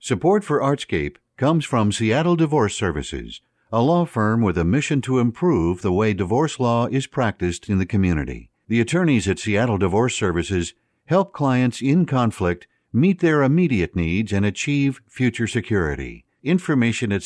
Support for Artscape comes from Seattle Divorce Services, a law firm with a mission to improve the way divorce law is practiced in the community. The attorneys at Seattle Divorce Services help clients in conflict meet their immediate needs and achieve future security. Information at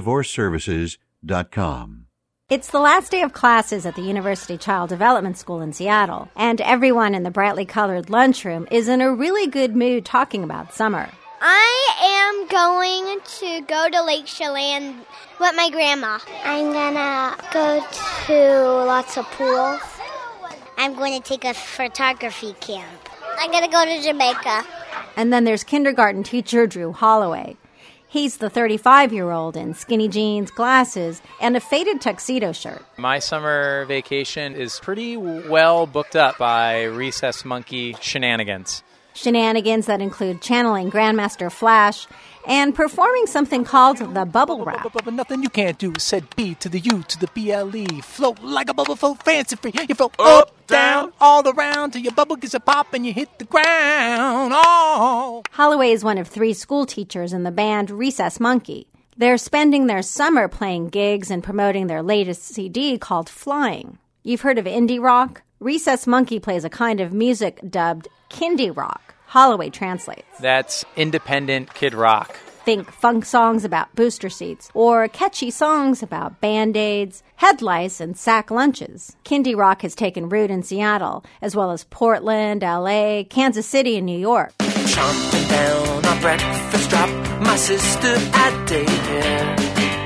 seattleddivorceservices.com. It's the last day of classes at the University Child Development School in Seattle, and everyone in the brightly colored lunchroom is in a really good mood talking about summer. I am going to go to Lake Chelan with my grandma. I'm going to go to lots of pools. I'm going to take a photography camp. I'm going to go to Jamaica. And then there's kindergarten teacher Drew Holloway. He's the 35-year-old in skinny jeans, glasses, and a faded tuxedo shirt. My summer vacation is pretty well booked up by Recess Monkey shenanigans. Shenanigans that include channeling Grandmaster Flash and performing something called the bubble wrap. Nothing you can't do, said B to the U to the BLE. Float like a bubble, float fancy free. You float up, down, all around till your bubble gets a pop and you hit the ground. Oh! Holloway is one of 3 school teachers in the band Recess Monkey. They're spending their summer playing gigs and promoting their latest CD called Flying. You've heard of indie rock? Recess Monkey plays a kind of music dubbed kindie rock. Holloway translates. That's independent kid rock. Think funk songs about booster seats or catchy songs about Band-Aids, head lice, and sack lunches. Kindie rock has taken root in Seattle, as well as Portland, L.A., Kansas City, and New York. Chomping down our breakfast drop, my sister at daycare.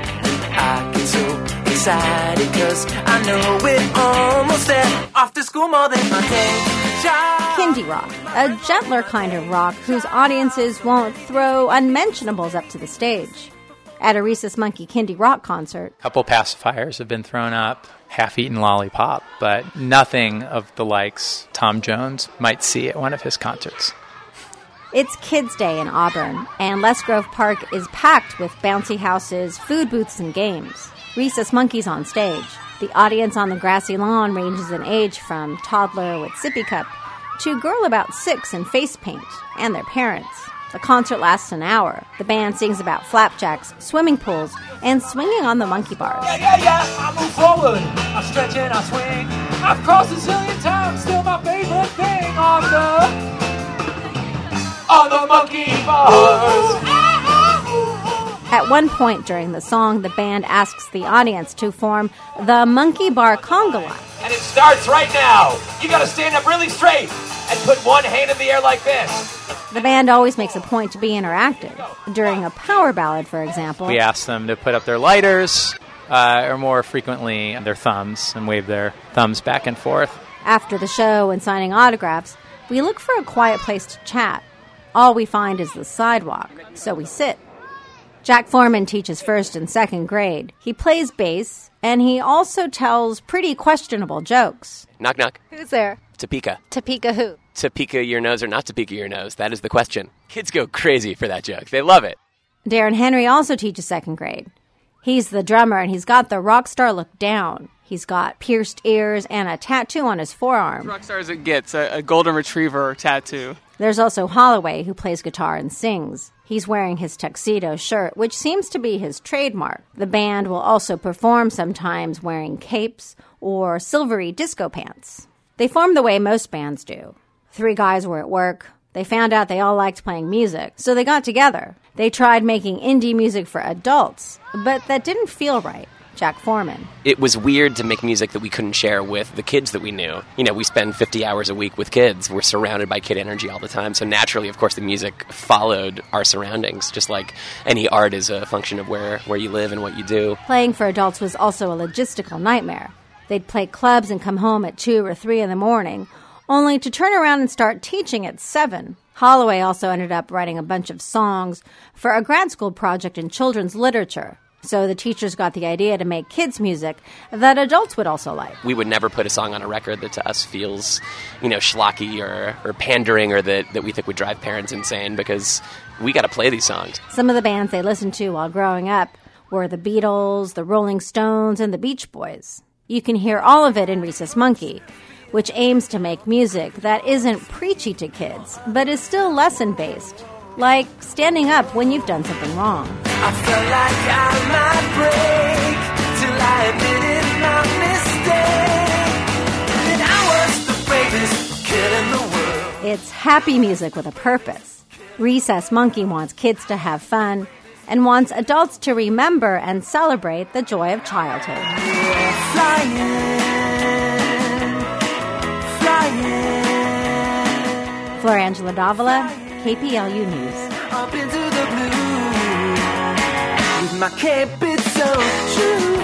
I get so excited cause I know we're almost there. Off to school more than my day. Kindie rock, a gentler kind of rock whose audiences won't throw unmentionables up to the stage. At a Recess Monkey Kindie rock concert, A couple pacifiers have been thrown up, half-eaten lollipop, but nothing of the likes Tom Jones might see at one of his concerts. It's Kids' Day in Auburn, and Les Grove Park is packed with bouncy houses, food booths, and games. Recess Monkey's on stage. The audience on the grassy lawn ranges in age from toddler with sippy cup to girl about 6 in face paint, and their parents. The concert lasts an hour. The band sings about flapjacks, swimming pools, and swinging on the monkey bars. Yeah, I move forward, I stretch and I swing. I've crossed a zillion times, still my favorite thing on the monkey bars. At one point during the song, the band asks the audience to form the Monkey Bar Conga Line. And it starts right now. You gotta stand up really straight and put one hand in the air like this. The band always makes a point to be interactive. During a power ballad, for example, We ask them to put up their lighters, or more frequently their thumbs, and wave their thumbs back and forth. after the show and signing autographs, we look for a quiet place to chat. All we find is the sidewalk, so we sit. Jack Foreman teaches 1st and 2nd grade. He plays bass, and he also tells pretty questionable jokes. Knock, knock. Who's there? Topeka. Topeka who? Topeka your nose or not Topeka your nose? That is the question. Kids go crazy for that joke. They love it. Darren Henry also teaches 2nd grade. He's the drummer, and he's got the rock star look down. He's got pierced ears and a tattoo on his forearm. Rockstar as it gets, a golden retriever tattoo. There's also Holloway, who plays guitar and sings. He's wearing his tuxedo shirt, which seems to be his trademark. The band will also perform sometimes wearing capes or silvery disco pants. They form the way most bands do. 3 guys were at work. They found out they all liked playing music, so they got together. They tried making indie music for adults, but that didn't feel right. Jack Foreman. It was weird to make music that we couldn't share with the kids that we knew. You know, we spend 50 hours a week with kids. We're surrounded by kid energy all the time. So naturally, of course, the music followed our surroundings, just like any art is a function of where you live and what you do. Playing for adults was also a logistical nightmare. They'd play clubs and come home at 2 or 3 in the morning, only to turn around and start teaching at 7. Holloway also ended up writing a bunch of songs for a grad school project in children's literature. So the teachers got the idea to make kids' music that adults would also like. We would never put a song on a record that to us feels, schlocky or pandering or that we think would drive parents insane, because we got to play these songs. Some of the bands they listened to while growing up were the Beatles, the Rolling Stones, and the Beach Boys. You can hear all of it in Recess Monkey, which aims to make music that isn't preachy to kids, but is still lesson-based. like standing up when you've done something wrong. I felt like I might break till I admitted my mistake. And I was the bravest kid in the world. It's happy music with a purpose. Recess Monkey wants kids to have fun and wants adults to remember and celebrate the joy of childhood. Florangela Davila, KPLU News. Up into the blue with my cape, it's so true.